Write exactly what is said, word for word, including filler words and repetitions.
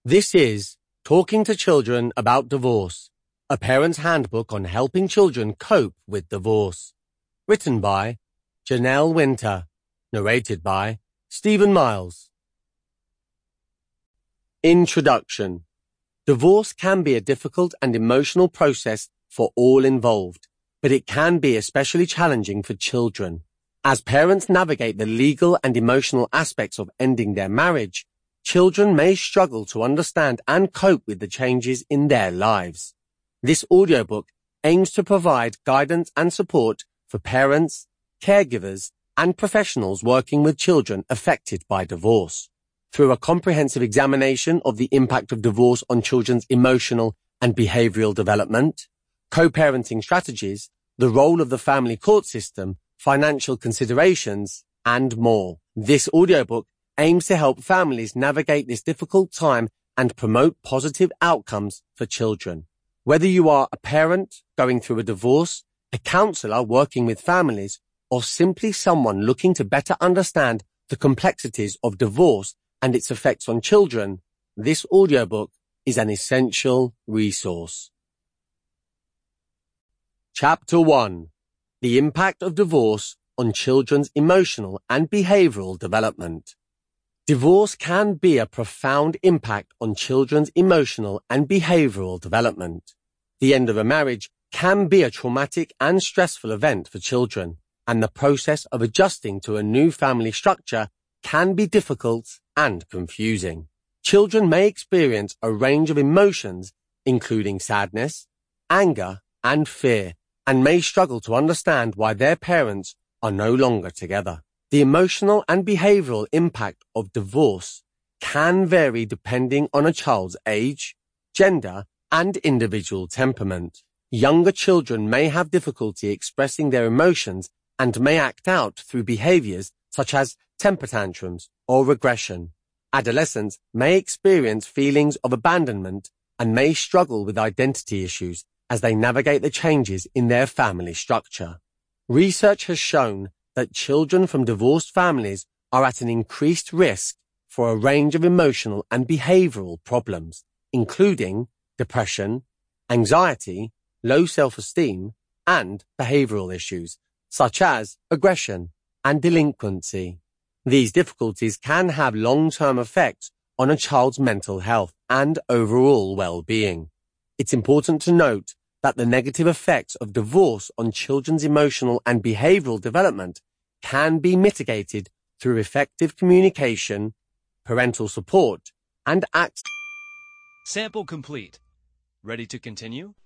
This is Talking to Children About Divorce, a parent's handbook on helping children cope with divorce. Written by Janelle Winter. Narrated by Stephen Miles. Introduction. Divorce can be a difficult and emotional process for all involved, but it can be especially challenging for children. As parents navigate the legal and emotional aspects of ending their marriage, children may struggle to understand and cope with the changes in their lives. This audiobook aims to provide guidance and support for parents, caregivers, and professionals working with children affected by divorce. Through a comprehensive examination of the impact of divorce on children's emotional and behavioral development, co-parenting strategies, the role of the family court system, financial considerations, and more. This audiobook aims to help families navigate this difficult time and promote positive outcomes for children. Whether you are a parent going through a divorce, a counselor working with families, or simply someone looking to better understand the complexities of divorce and its effects on children, this audiobook is an essential resource. Chapter one. The Impact of Divorce on Children's Emotional and Behavioral Development. Divorce can be a profound impact on children's emotional and behavioral development. The end of a marriage can be a traumatic and stressful event for children, and the process of adjusting to a new family structure can be difficult and confusing. Children may experience a range of emotions, including sadness, anger, and fear, and may struggle to understand why their parents are no longer together. The emotional and behavioral impact of divorce can vary depending on a child's age, gender, and individual temperament. Younger children may have difficulty expressing their emotions and may act out through behaviors such as temper tantrums or regression. Adolescents may experience feelings of abandonment and may struggle with identity issues as they navigate the changes in their family structure. Research has shown that children from divorced families are at an increased risk for a range of emotional and behavioral problems, including depression, anxiety, low self-esteem, and behavioral issues, such as aggression and delinquency. These difficulties can have long-term effects on a child's mental health and overall well-being. It's important to note that the negative effects of divorce on children's emotional and behavioral development can be mitigated through effective communication, parental support, and act. Sample complete. Ready to continue?